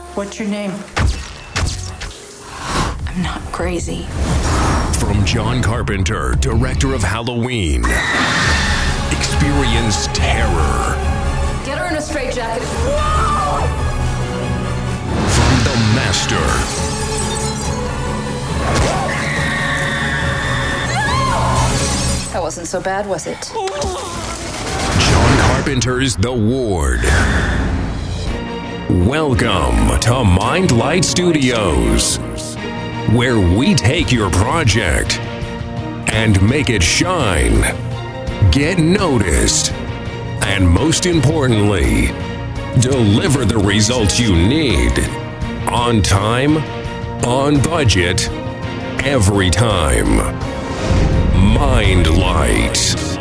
What's your name? I'm not crazy. From John Carpenter, director of Halloween, experience terror. Get her in a straitjacket. From the master, That wasn't so bad, was it? John Carpenter's The Ward. Welcome to Mindlight Studios, where we take your project and make it shine, get noticed, and most importantly, deliver the results you need on time, on budget, every time. Mindlight.